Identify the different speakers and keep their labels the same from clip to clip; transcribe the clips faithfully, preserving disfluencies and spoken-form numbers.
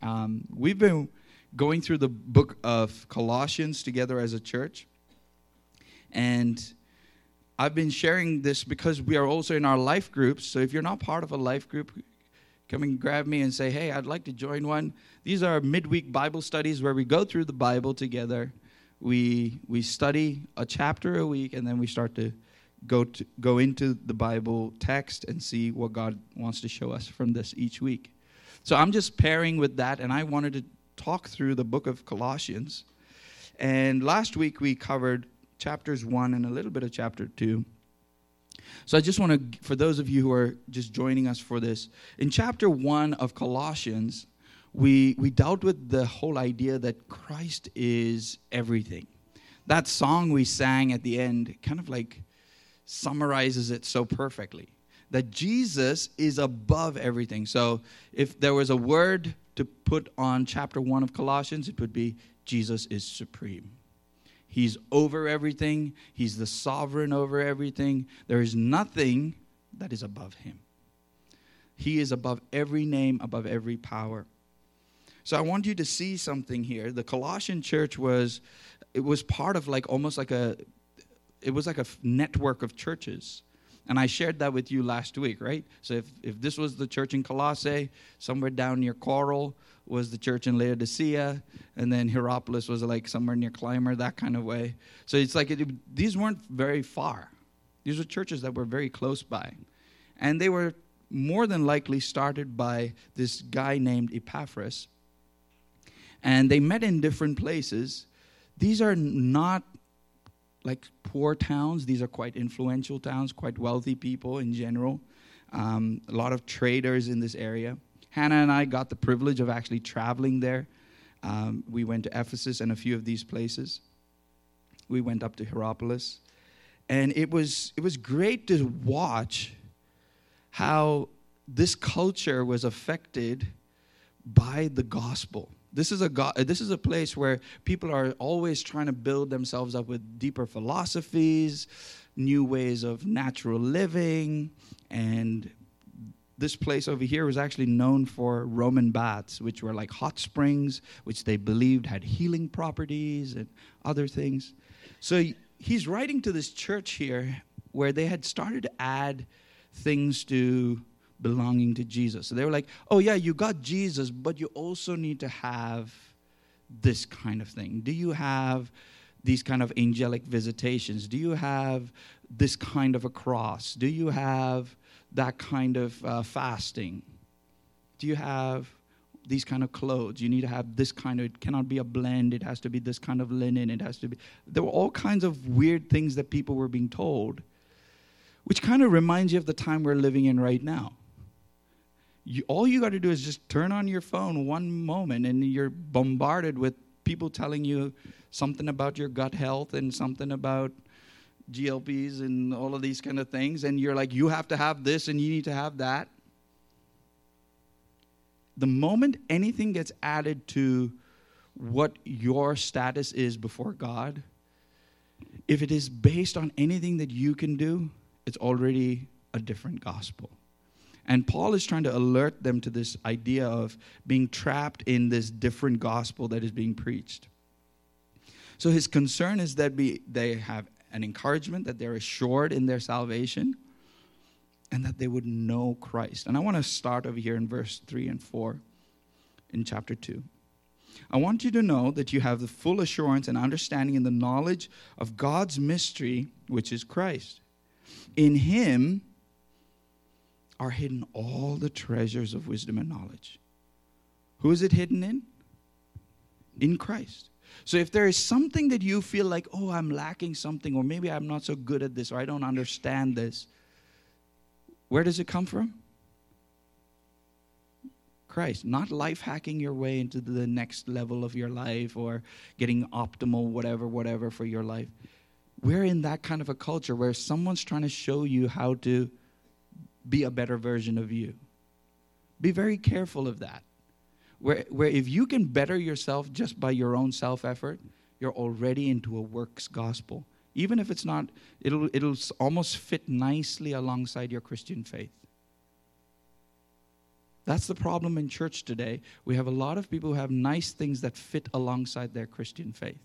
Speaker 1: Um, we've been going through the book of Colossians together as a church. And I've been sharing this because we are also in our life groups. So if you're not part of a life group, come and grab me and say, hey, I'd like to join one. These are midweek Bible studies where we go through the Bible together. We we study a chapter a week, and then we start to go to go into the Bible text and see what God wants to show us from this each week. So I'm just pairing with that, and I wanted to talk through the book of Colossians. And last week we covered chapters one and a little bit of chapter two. So I just want to, for those of you who are just joining us for this, in chapter one of Colossians, we we dealt with the whole idea that Christ is everything. That song we sang at the end kind of like summarizes it so perfectly, that Jesus is above everything. So if there was a word to put on chapter one of Colossians, it would be Jesus is supreme. He's over everything. He's the sovereign over everything. There is nothing that is above him. He is above every name, above every power. So I want you to see something here. The Colossian church was, it was part of like almost like a, it was like a network of churches. And I shared that with you last week, right? So if, if this was the church in Colossae, somewhere down near Coral was the church in Laodicea, and then Hierapolis was like somewhere near Clymer, that kind of way. So it's like it, these weren't very far. These were churches that were very close by. And they were more than likely started by this guy named Epaphras. And they met in different places. These are not like poor towns. These are quite influential towns, quite wealthy people in general. Um, a lot of traders in this area. Hannah and I got the privilege of actually traveling there. Um, we went to Ephesus and a few of these places. We went up to Hierapolis. And it was it was great to watch how this culture was affected by the gospel. This is a go- this is a place where people are always trying to build themselves up with deeper philosophies, new ways of natural living, and this place over here was actually known for Roman baths, which were like hot springs, which they believed had healing properties and other things. So he's writing to this church here where they had started to add things to belonging to Jesus. So they were like, oh yeah, you got Jesus, but you also need to have this kind of thing. Do you have these kind of angelic visitations? Do you have this kind of a cross? Do you have that kind of uh, fasting? Do you have these kind of clothes? You need to have this kind of, it cannot be a blend, it has to be this kind of linen, it has to be, there were all kinds of weird things that people were being told, which kind of reminds you of the time we're living in right now. You, all you got to do is just turn on your phone one moment and you're bombarded with people telling you something about your gut health and something about G L Ps and all of these kind of things. And you're like, you have to have this and you need to have that. The moment anything gets added to what your status is before God, if it is based on anything that you can do, it's already a different gospel. And Paul is trying to alert them to this idea of being trapped in this different gospel that is being preached. So his concern is that be, they have an encouragement, that they're assured in their salvation, and that they would know Christ. And I want to start over here in verse three and four in chapter two. I want you to know that you have the full assurance and understanding in the knowledge of God's mystery, which is Christ. In him are hidden all the treasures of wisdom and knowledge. Who is it hidden in? In Christ. So if there is something that you feel like, oh, I'm lacking something, or maybe I'm not so good at this, or I don't understand this, where does it come from? Christ. Not life hacking your way into the next level of your life or getting optimal whatever, whatever for your life. We're in that kind of a culture where someone's trying to show you how to be a better version of you. Be very careful of that. Where, where if you can better yourself just by your own self-effort, you're already into a works gospel. Even if it's not, it'll it'll almost fit nicely alongside your Christian faith. That's the problem in church today. We have a lot of people who have nice things that fit alongside their Christian faith.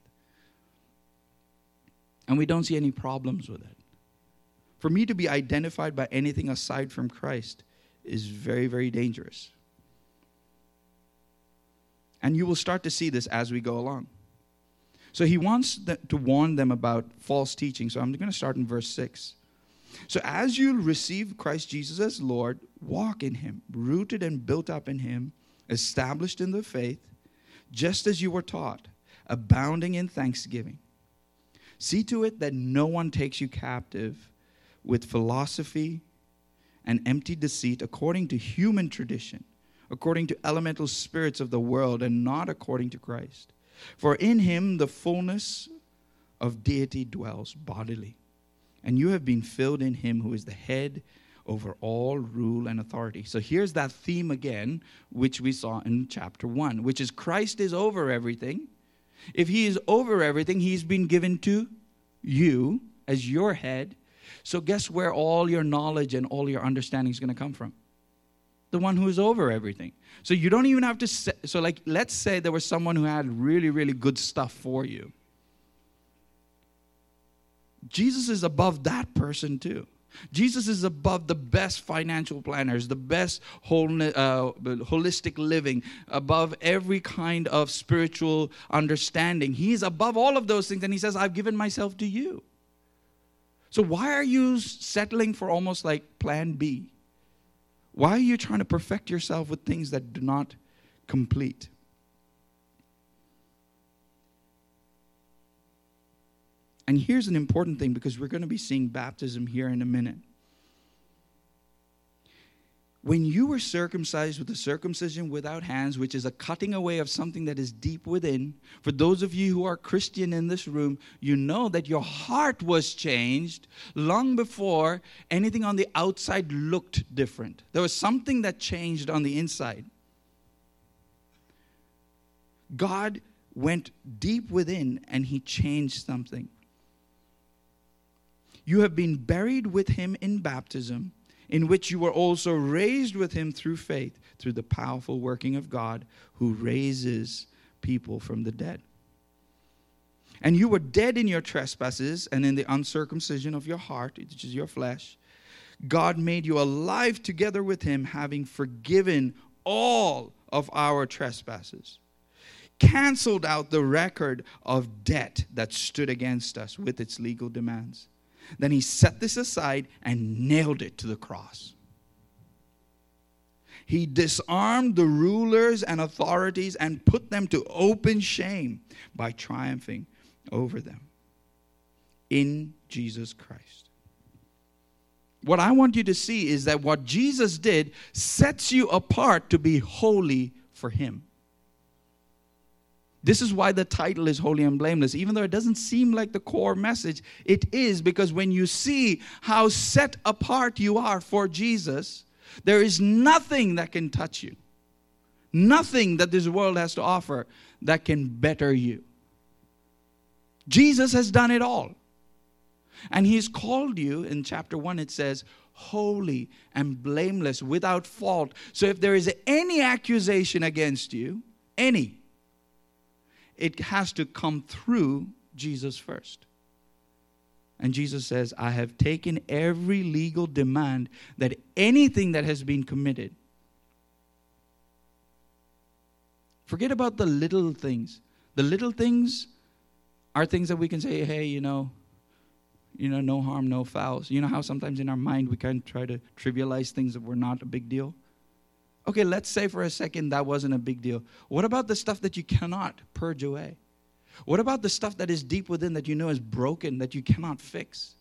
Speaker 1: And we don't see any problems with it. For me to be identified by anything aside from Christ is very, very dangerous. And you will start to see this as we go along. So he wants to warn them about false teaching. So I'm going to start in verse six. So as you receive Christ Jesus as Lord, walk in him, rooted and built up in him, established in the faith, just as you were taught, abounding in thanksgiving. See to it that no one takes you captive with philosophy and empty deceit according to human tradition, according to elemental spirits of the world, and not according to Christ. For in him the fullness of deity dwells bodily, and you have been filled in him who is the head over all rule and authority. So here's that theme again, which we saw in chapter one, which is Christ is over everything. If he is over everything, he's been given to you as your head. So guess where all your knowledge and all your understanding is going to come from? The one who is over everything. So you don't even have to say, so like, let's say there was someone who had really, really good stuff for you. Jesus is above that person too. Jesus is above the best financial planners, the best whole, uh, holistic living, above every kind of spiritual understanding. He's above all of those things, and he says, I've given myself to you. So why are you settling for almost like plan B? Why are you trying to perfect yourself with things that do not complete? And here's an important thing, because we're going to be seeing baptism here in a minute. When you were circumcised with a circumcision without hands, which is a cutting away of something that is deep within, for those of you who are Christian in this room, you know that your heart was changed long before anything on the outside looked different. There was something that changed on the inside. God went deep within and he changed something. You have been buried with him in baptism, in which you were also raised with him through faith, through the powerful working of God who raises people from the dead. And you were dead in your trespasses and in the uncircumcision of your heart, which is your flesh. God made you alive together with him, having forgiven all of our trespasses, canceled out the record of debt that stood against us with its legal demands. Then he set this aside and nailed it to the cross. He disarmed the rulers and authorities and put them to open shame by triumphing over them in Jesus Christ. What I want you to see is that what Jesus did sets you apart to be holy for him. This is why the title is Holy and Blameless. Even though it doesn't seem like the core message, it is, because when you see how set apart you are for Jesus, there is nothing that can touch you. Nothing that this world has to offer that can better you. Jesus has done it all. And he's called you, in chapter one it says, holy and blameless, without fault. So if there is any accusation against you, any, it has to come through Jesus first. And Jesus says, I have taken every legal demand that anything that has been committed. Forget about the little things. The little things are things that we can say, hey, you know, you know, no harm, no foul. So you know how sometimes in our mind we kind of try to trivialize things that were not a big deal? Okay, let's say for a second that wasn't a big deal. What about the stuff that you cannot purge away? What about the stuff that is deep within that you know is broken, that you cannot fix?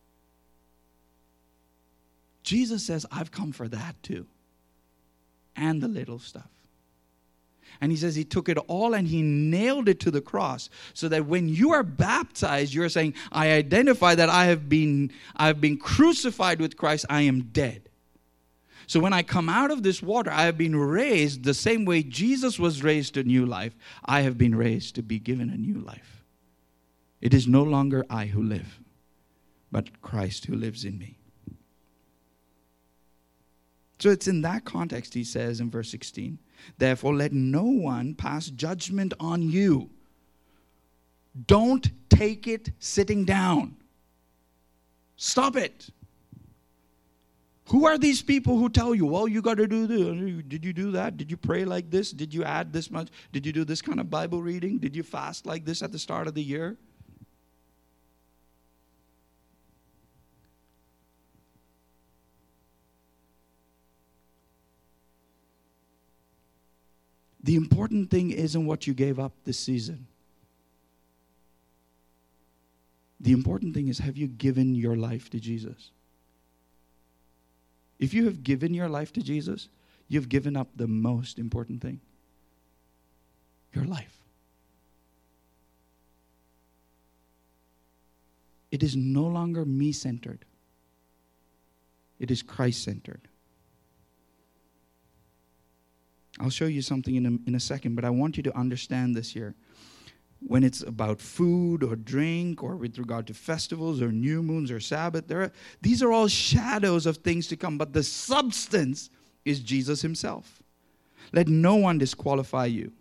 Speaker 1: Jesus says, I've come for that too. And the little stuff. And he says he took it all and he nailed it to the cross, so that when you are baptized, you're saying, I identify that I have been, I have been crucified with Christ. I am dead. So when I come out of this water, I have been raised the same way Jesus was raised to new life. I have been raised to be given a new life. It is no longer I who live, but Christ who lives in me. So it's in that context, he says in verse sixteen, therefore let no one pass judgment on you. Don't take it sitting down. Stop it. Who are these people who tell you, well, you got to do this? Did you do that? Did you pray like this? Did you add this much? Did you do this kind of Bible reading? Did you fast like this at the start of the year? The important thing isn't what you gave up this season. The important thing is, have you given your life to Jesus? If you have given your life to Jesus, you've given up the most important thing. Your life. It is no longer me-centered. It is Christ-centered. I'll show you something in a, in a second, but I want you to understand this here. When it's about food or drink or with regard to festivals or new moons or Sabbath, there are, these are all shadows of things to come, but the substance is Jesus himself. Let no one disqualify you.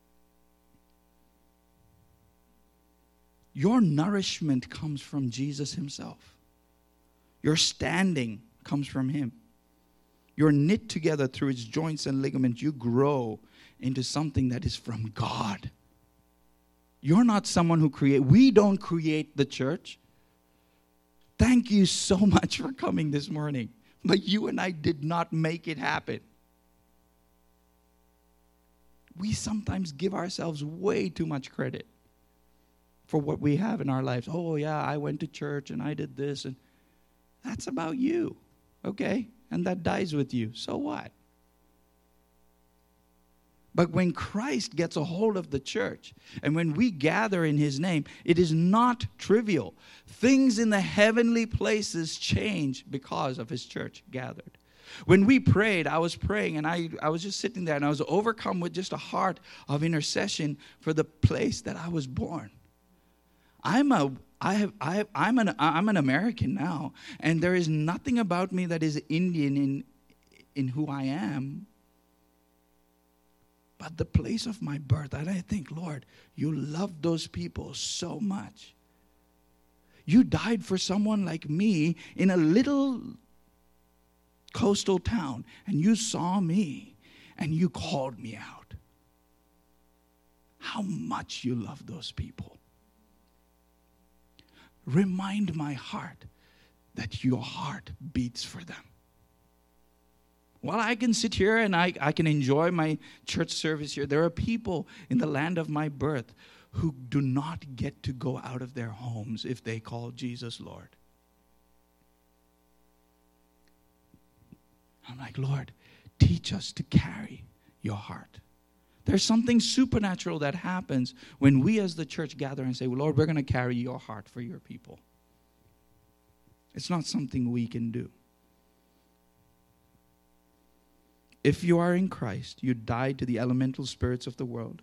Speaker 1: Your nourishment comes from Jesus himself. Your standing comes from him. You're knit together through its joints and ligaments. You grow into something that is from God. You're not someone who create. We don't create the church. Thank you so much for coming this morning. But you and I did not make it happen. We sometimes give ourselves way too much credit for what we have in our lives. Oh, yeah, I went to church and I did this. And that's about you, okay? And that dies with you. So what? But when Christ gets a hold of the church, and when we gather in his name, it is not trivial. Things in the heavenly places change because of his church gathered. When we prayed, I was praying, and I, I was just sitting there, and I was overcome with just a heart of intercession for the place that I was born. I'm a I have I have, I'm an I'm an American now, and there is nothing about me that is Indian in in who I am. But the place of my birth, and I think, Lord, you loved those people so much. You died for someone like me in a little coastal town, and you saw me, and you called me out. How much you love those people. Remind my heart that your heart beats for them. Well, I can sit here and I, I can enjoy my church service here. There are people in the land of my birth who do not get to go out of their homes if they call Jesus Lord. I'm like, Lord, teach us to carry your heart. There's something supernatural that happens when we as the church gather and say, well, Lord, we're going to carry your heart for your people. It's not something we can do. If you are in Christ, you died to the elemental spirits of the world.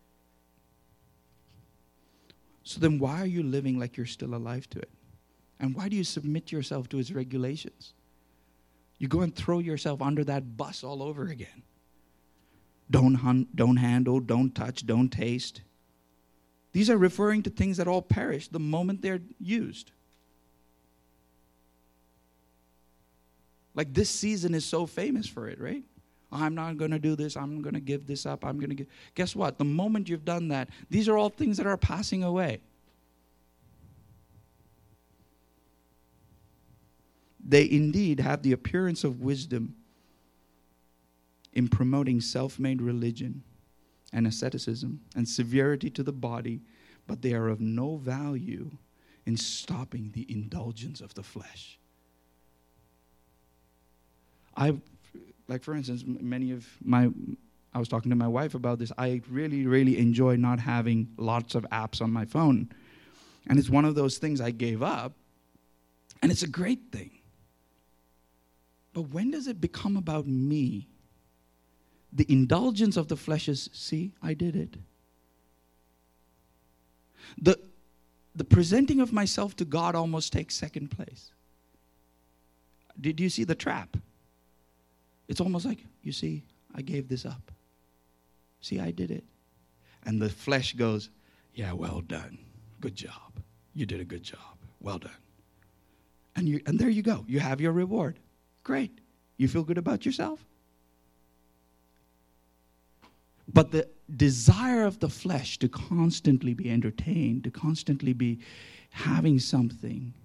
Speaker 1: So then why are you living like you're still alive to it? And why do you submit yourself to its regulations? You go and throw yourself under that bus all over again. Don't hunt, don't handle, don't touch, don't taste. These are referring to things that all perish the moment they're used. Like this season is so famous for it, right? I'm not going to do this. I'm going to give this up. I'm going to give. Guess what? The moment you've done that, these are all things that are passing away. They indeed have the appearance of wisdom in promoting self-made religion and asceticism and severity to the body, but they are of no value in stopping the indulgence of the flesh. I, like for instance, many of my, I was talking to my wife about this. I really, really enjoy not having lots of apps on my phone. And it's one of those things I gave up, and it's a great thing. But when does it become about me? The indulgence of the flesh is, see, I did it. The, the presenting of myself to God almost takes second place. Did you see the trap? It's almost like, you see, I gave this up. See, I did it. And the flesh goes, yeah, well done. Good job. You did a good job. Well done. And you and there you go. You have your reward. Great. You feel good about yourself? But the desire of the flesh to constantly be entertained, to constantly be having something,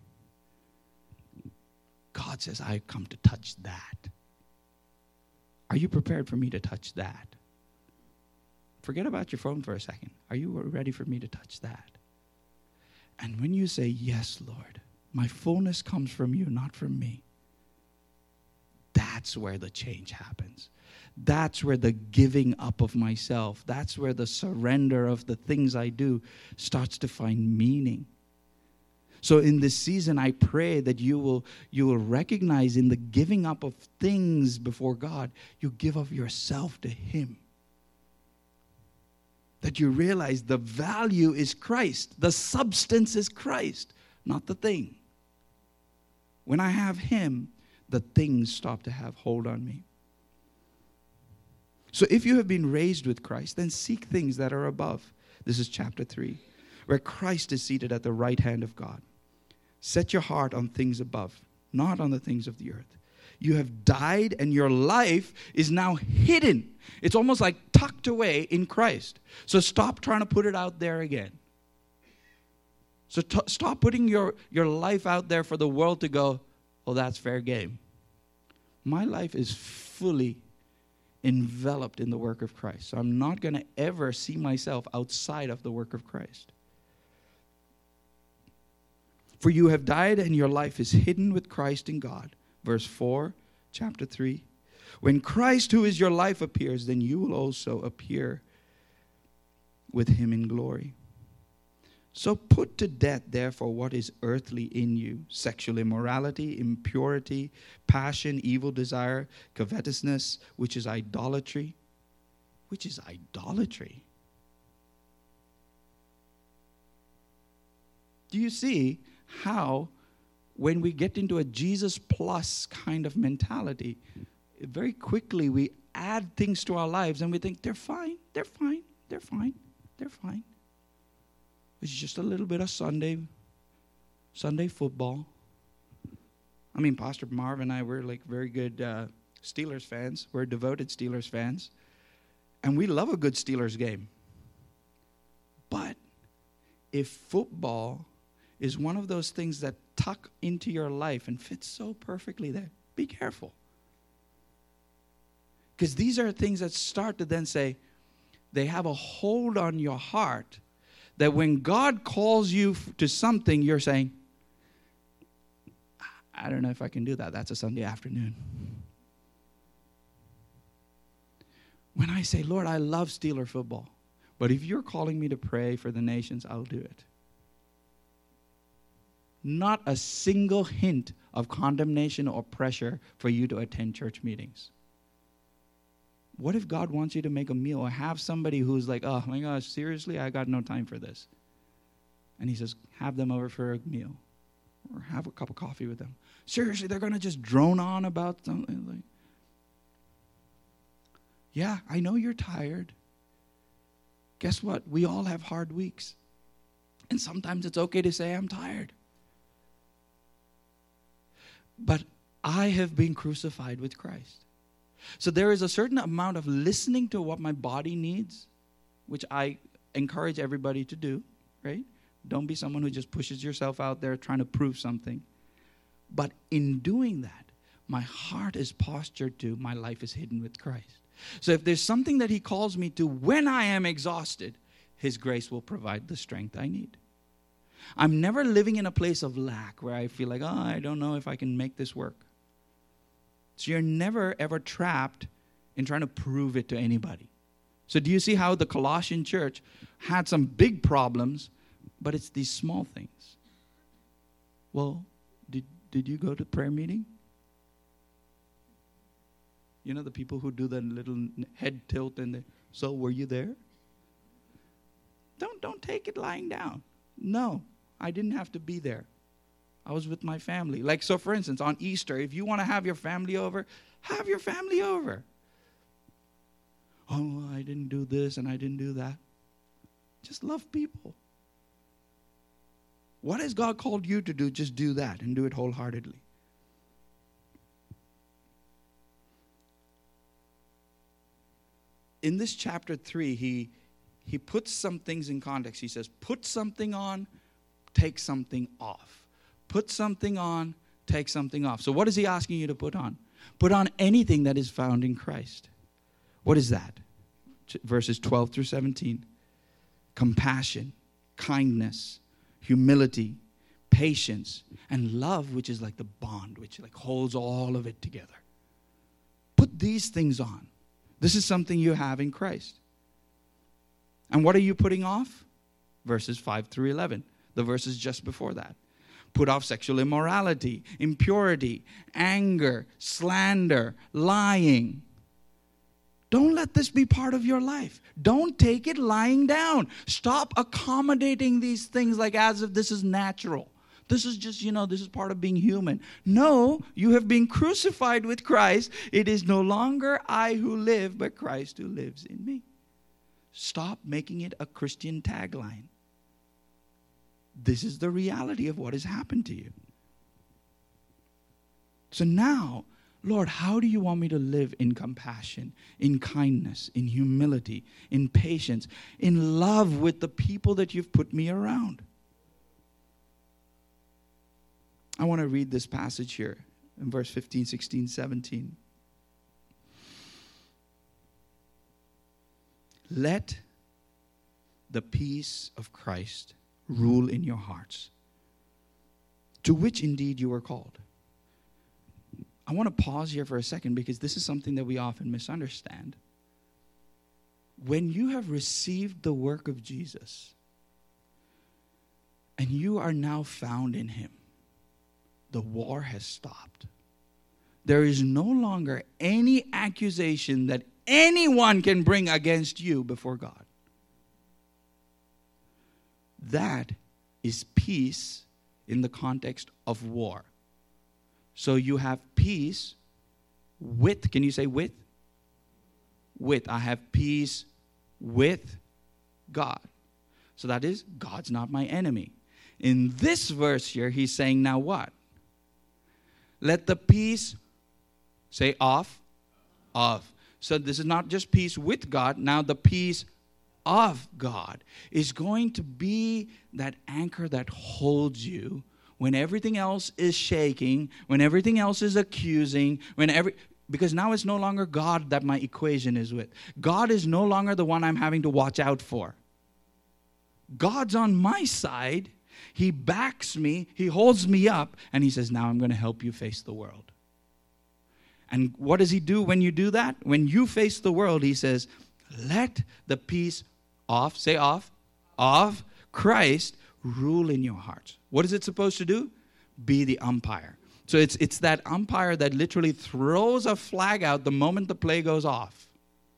Speaker 1: God says, I've come to touch that. Are you prepared for me to touch that? Forget about your phone for a second. Are you ready for me to touch that? And when you say, yes, Lord, my fullness comes from you, not from me, that's where the change happens. That's where the giving up of myself, that's where the surrender of the things I do starts to find meaning. So in this season, I pray that you will, you will recognize in the giving up of things before God, you give of yourself to Him. That you realize the value is Christ. The substance is Christ, not the thing. When I have Him, the things stop to have hold on me. So if you have been raised with Christ, then seek things that are above. This is chapter three, where Christ is seated at the right hand of God. Set your heart on things above, not on the things of the earth. You have died and your life is now hidden. It's almost like tucked away in Christ. So stop trying to put it out there again. So t- stop putting your, your life out there for the world to go, oh, that's fair game. My life is fully enveloped in the work of Christ. So I'm not going to ever see myself outside of the work of Christ. For you have died and your life is hidden with Christ in God. Verse four, chapter three. When Christ, who is your life, appears, then you will also appear with Him in glory. So put to death, therefore, what is earthly in you: sexual immorality, impurity, passion, evil desire, covetousness, which is idolatry. Which is idolatry. Do you see how when we get into a Jesus plus kind of mentality, very quickly we add things to our lives and we think they're fine, they're fine, they're fine, they're fine. It's just a little bit of Sunday, Sunday football. I mean, Pastor Marv and I, we're like very good uh, Steelers fans. We're devoted Steelers fans. And we love a good Steelers game. But if football is one of those things that tuck into your life and fits so perfectly there, be careful. Because these are things that start to then say, they have a hold on your heart that when God calls you to something, you're saying, I don't know if I can do that. That's a Sunday afternoon. When I say, Lord, I love Steeler football, but if you're calling me to pray for the nations, I'll do it. Not a single hint of condemnation or pressure for you to attend church meetings. What if God wants you to make a meal or have somebody who's like, oh my gosh, seriously, I got no time for this. And He says, have them over for a meal or have a cup of coffee with them. Seriously, they're going to just drone on about something. Like, yeah, I know you're tired. Guess what? We all have hard weeks. And sometimes it's okay to say, I'm tired. But I have been crucified with Christ. So there is a certain amount of listening to what my body needs, which I encourage everybody to do, right? Don't be someone who just pushes yourself out there trying to prove something. But in doing that, my heart is postured to my life is hidden with Christ. So if there's something that He calls me to when I am exhausted, His grace will provide the strength I need. I'm never living in a place of lack where I feel like, oh, I don't know if I can make this work. So you're never, ever trapped in trying to prove it to anybody. So do you see how the Colossian church had some big problems, but it's these small things? Well, did, did you go to prayer meeting? You know, the people who do the little head tilt and the, so were you there? Don't, don't take it lying down. No, I didn't have to be there. I was with my family. Like, so for instance, on Easter, if you want to have your family over, Have your family over. Oh, I didn't do this and I didn't do that. Just love people. What has God called you to do? Just do that and do it wholeheartedly. In this chapter three, he, he puts some things in context. He says, put something on, take something off. Put something on, take something off. So what is he asking you to put on? Put on anything that is found in Christ. What is that? Verses twelve through seventeen. Compassion, kindness, humility, patience, and love, which is like the bond, which like holds all of it together. Put these things on. This is something you have in Christ. And what are you putting off? Verses five through eleven. The verses just before that. Put off sexual immorality, impurity, anger, slander, lying. Don't let this be part of your life. Don't take it lying down. Stop accommodating these things like as if this is natural. This is just, you know, this is part of being human. No, you have been crucified with Christ. It is no longer I who live, but Christ who lives in me. Stop making it a Christian tagline. This is the reality of what has happened to you. So now, Lord, how do you want me to live in compassion, in kindness, in humility, in patience, in love with the people that you've put me around? I want to read this passage here in verse fifteen, sixteen, seventeen. Let the peace of Christ rule in your hearts, to which indeed you are called. I want to pause here for a second because this is something that we often misunderstand. When you have received the work of Jesus and you are now found in him, the war has stopped. There is no longer any accusation that anyone can bring against you before God. That is peace in the context of war. So you have peace with, can you say with? With. I have peace with God. So that is, God's not my enemy. In this verse here, he's saying, now what? Let the peace, say off, of. So this is not just peace with God. Now the peace of God is going to be that anchor that holds you when everything else is shaking, when everything else is accusing, when every because now it's no longer God that my equation is with. God is no longer the one I'm having to watch out for. God's on my side. He backs me. He holds me up. And he says, now I'm going to help you face the world. And what does he do when you do that? When you face the world, he says, let the peace off, say off, of Christ rule in your hearts. What is it supposed to do? Be the umpire. So it's it's that umpire that literally throws a flag out the moment the play goes off.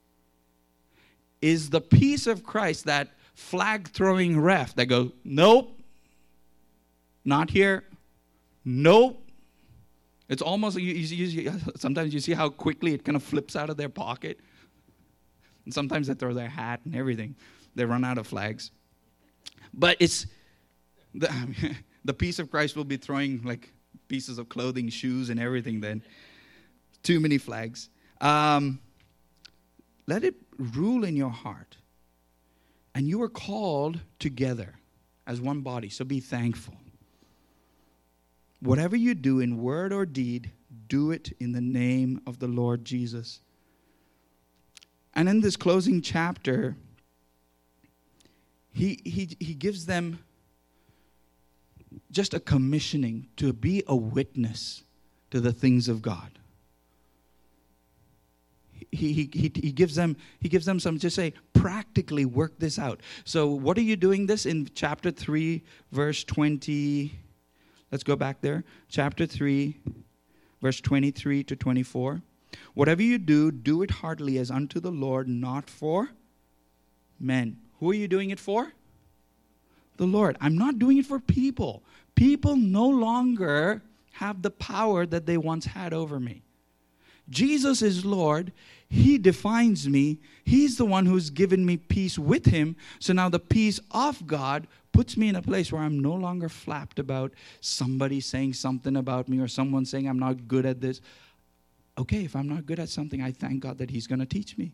Speaker 1: Is the peace of Christ that flag-throwing ref that goes, nope, not here, nope. It's almost, you, you, you, sometimes you see how quickly it kind of flips out of their pocket. And sometimes they throw their hat and everything. They run out of flags. But it's, the, the peace of Christ will be throwing like pieces of clothing, shoes, and everything then. Too many flags. Um, let it rule in your heart. And you are called together as one body, so be thankful. Whatever you do in word or deed, do it in the name of the Lord Jesus. And in this closing chapter, he, he, he gives them just a commissioning to be a witness to the things of God. He, he, he, he gives them he gives them some, just say, practically work this out. So what are you doing this in chapter three, verse twenty? Let's go back there. Chapter three, verse twenty-three to twenty-four. Whatever you do, do it heartily as unto the Lord, not for men. Who are you doing it for? The Lord. I'm not doing it for people. People no longer have the power that they once had over me. Jesus is Lord. He defines me. He's the one who's given me peace with him. So now the peace of God puts me in a place where I'm no longer flapped about somebody saying something about me or someone saying I'm not good at this. Okay, if I'm not good at something, I thank God that he's going to teach me.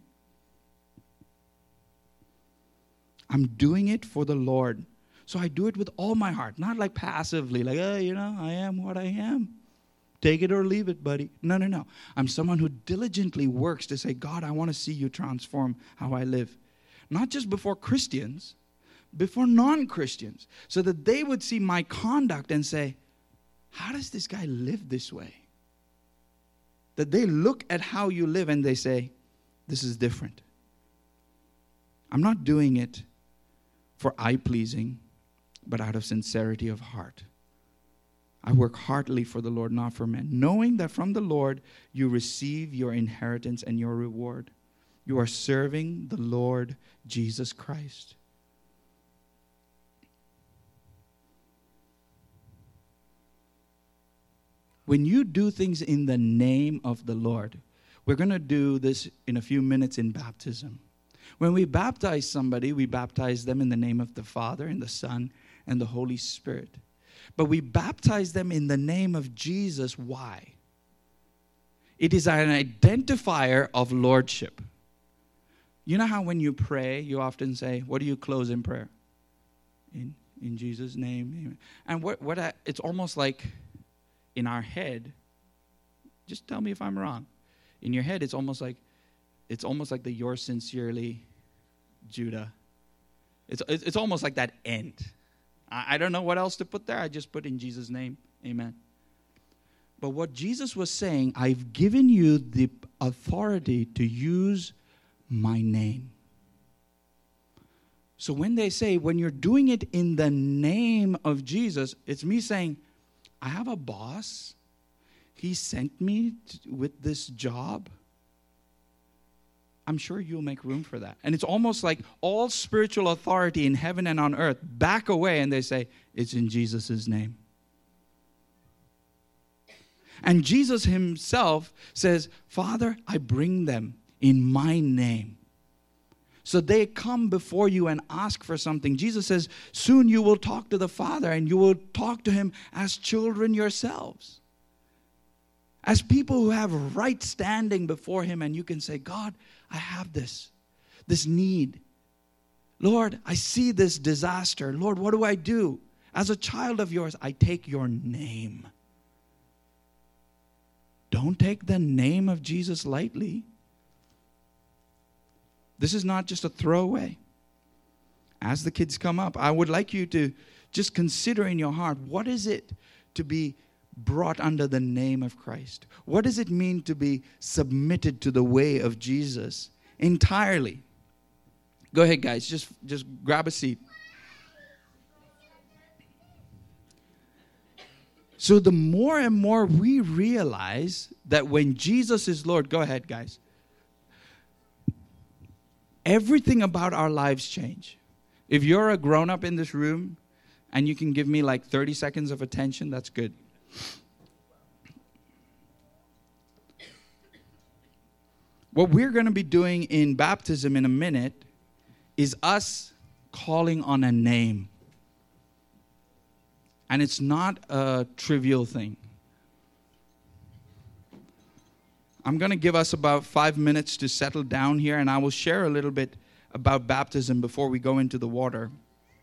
Speaker 1: I'm doing it for the Lord. So I do it with all my heart, not like passively, like, oh, you know, I am what I am. Take it or leave it, buddy. No, no, no. I'm someone who diligently works to say, God, I want to see you transform how I live. Not just before Christians, before non-Christians, so that they would see my conduct and say, how does this guy live this way? That they look at how you live and they say, this is different. I'm not doing it for eye-pleasing, but out of sincerity of heart. I work heartily for the Lord, not for men, knowing that from the Lord you receive your inheritance and your reward. You are serving the Lord Jesus Christ. When you do things in the name of the Lord, we're going to do this in a few minutes in baptism. When we baptize somebody, we baptize them in the name of the Father and the Son and the Holy Spirit. But we baptize them in the name of Jesus. Why? It is an identifier of lordship. You know how when you pray, you often say, what do you close in prayer? In, in Jesus' name. Amen. And what, what I, it's almost like in our head, just tell me if I'm wrong. In your head, it's almost like, it's almost like the yours sincerely, Judah. It's, it's almost like that end. I don't know what else to put there. I just put in Jesus' name. Amen. But what Jesus was saying, I've given you the authority to use my name. So when they say, when you're doing it in the name of Jesus, it's me saying, I have a boss. He sent me to, with this job. I'm sure you'll make room for that. And it's almost like all spiritual authority in heaven and on earth back away and they say, it's in Jesus' name. And Jesus himself says, Father, I bring them in my name. So they come before you and ask for something. Jesus says, soon you will talk to the Father and you will talk to him as children yourselves. As people who have right standing before him, and you can say, God, I have this, this need. Lord, I see this disaster. Lord, what do I do? As a child of yours, I take your name. Don't take the name of Jesus lightly. This is not just a throwaway. As the kids come up, I would like you to just consider in your heart, what is it to be brought under the name of Christ? What does it mean to be submitted to the way of Jesus entirely? Go ahead, guys. Just, just grab a seat. So the more and more we realize that when Jesus is Lord, go ahead, guys. Everything about our lives change. If you're a grown-up in this room and you can give me like thirty seconds of attention, that's good. What we're going to be doing in baptism in a minute is us calling on a name. And it's not a trivial thing. I'm going to give us about five minutes to settle down here, and I will share a little bit about baptism before we go into the water.